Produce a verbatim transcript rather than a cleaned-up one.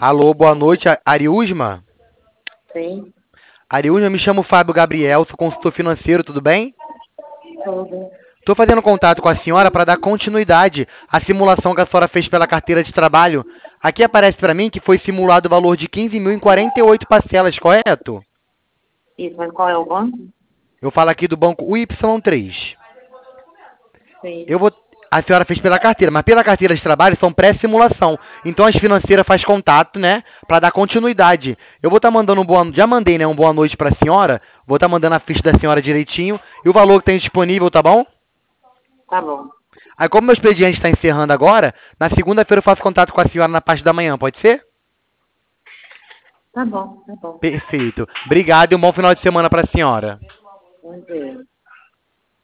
Alô, boa noite, A- Ariúsma? Sim, Ariúsma, me chamo Fábio Gabriel, sou consultor financeiro, tudo bem? tudo. Estou fazendo contato com a senhora para dar continuidade à simulação que a senhora fez pela carteira de trabalho. Aqui aparece para mim que foi simulado o valor de quinze mil em quarenta e oito parcelas, correto? Isso, mas qual é o banco? Eu falo aqui do banco U Y três. Sim. Eu vou. A senhora fez pela carteira, mas pela carteira de trabalho são pré-simulação. Então as financeiras faz contato, né, para dar continuidade. Eu vou estar mandando um boa, já mandei, né, um boa noite para a senhora. Vou estar mandando a ficha da senhora direitinho e o valor que tem disponível, tá bom? Tá bom. Aí como meu expediente está encerrando agora, na segunda-feira eu faço contato com a senhora na parte da manhã, pode ser? Tá bom, tá bom. Perfeito. Obrigado e um bom final de semana para a senhora. Bom dia.